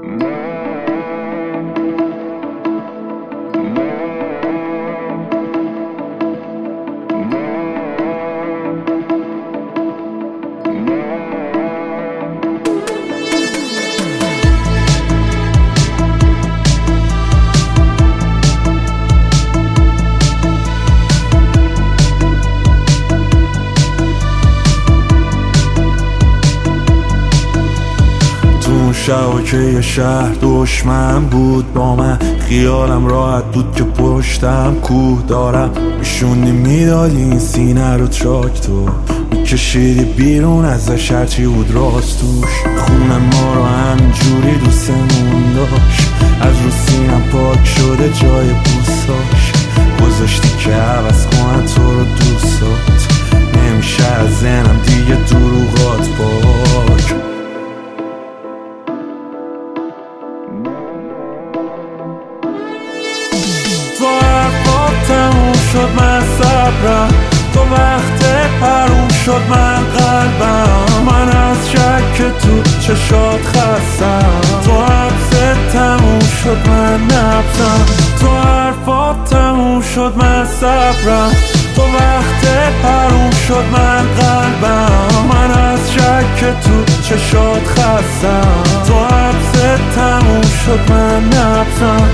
شبا که یه شهر دشمن بود با من، خیالم راحت بود که پشتم کوه دارم. میشوندی میدادی این سینه رو تراکتور، میکشیدی بیرون ازش هرچی بود راست توش. خونم ما رو همینجوری دوستمون داشت، از رو سینم پاک شده جای بوساش. گذاشتی که عوض کنم تو رو دوستات، نمیشه از ذهنم دیگه دروغات پاک. تو حرفات تموم شد من صبرم، تو وقت حروم شد من قلبم. من از شک تو چشات خستم، تو حبست تموم شد من نبزم. تو حرفات تموم شد من صبرم، تو وقت حروم شد من قلبم. من از شک تو چشات خستم، تو حبست تموم شد من نبزم.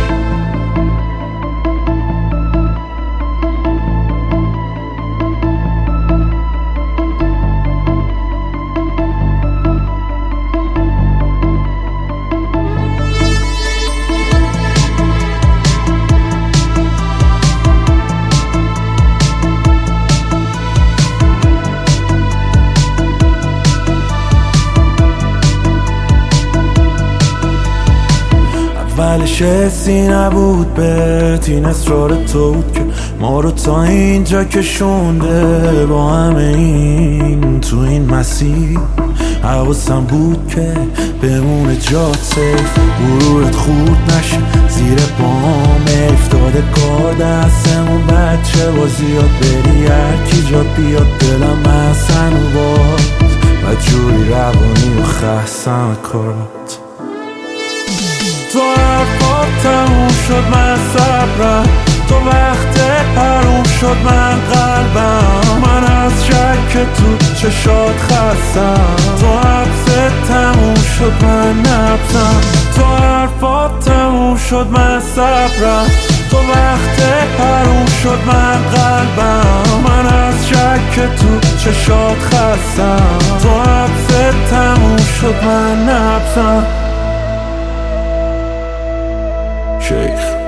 اولش حسی نبود بهت، این اصرار تو بود که ما رو تا اینجا کشونده. با همه این تو این مسیر حواسم بود که بمونه جات سیف، غرورت خورد نشه زیر بام افتاده کار دستمون. بچه بازی یاد بری هرکی جات بیاد، دلم حسن و باد بدجوری روانی و خستم کارات. تو حرفات تموم شد من صبرم، تو وقت حروم شد من قلبم. من از شک تو چشات خستم، تو حبست تموم شد من نبزم. تو حرفات تموم شد من صبرم، تو وقت حروم شد من قلبم. من از شک تو چشات خستم، تو حبست تموم شد من نبزم. شیخ